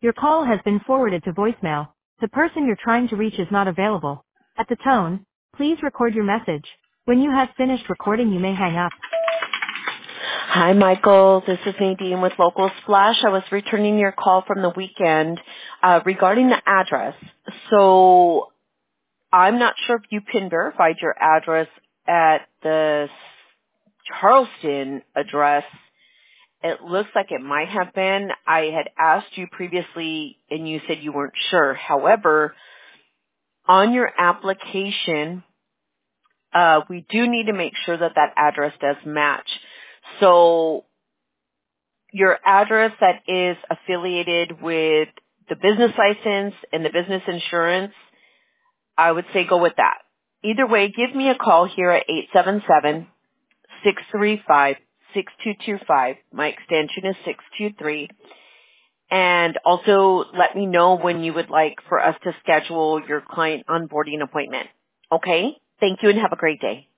Your call has been forwarded to voicemail. The person you're trying to reach is not available. At the tone, please record your message. When you have finished recording, you may hang up. Hi, Michael. This is Nadine with Local Splash. I was returning your call from the weekend regarding the address. So I'm not sure if you PIN verified your address at the Charleston address. It looks like it might have been. I had asked you previously and you said you weren't sure. However, on your application, we do need to make sure that that address does match. So your address that is affiliated with the business license and the business insurance, I would say go with that. Either way, give me a call here at 877-635-6225. My extension is 623. And also let me know when you would like for us to schedule your client onboarding appointment. Okay? Thank you and have a great day.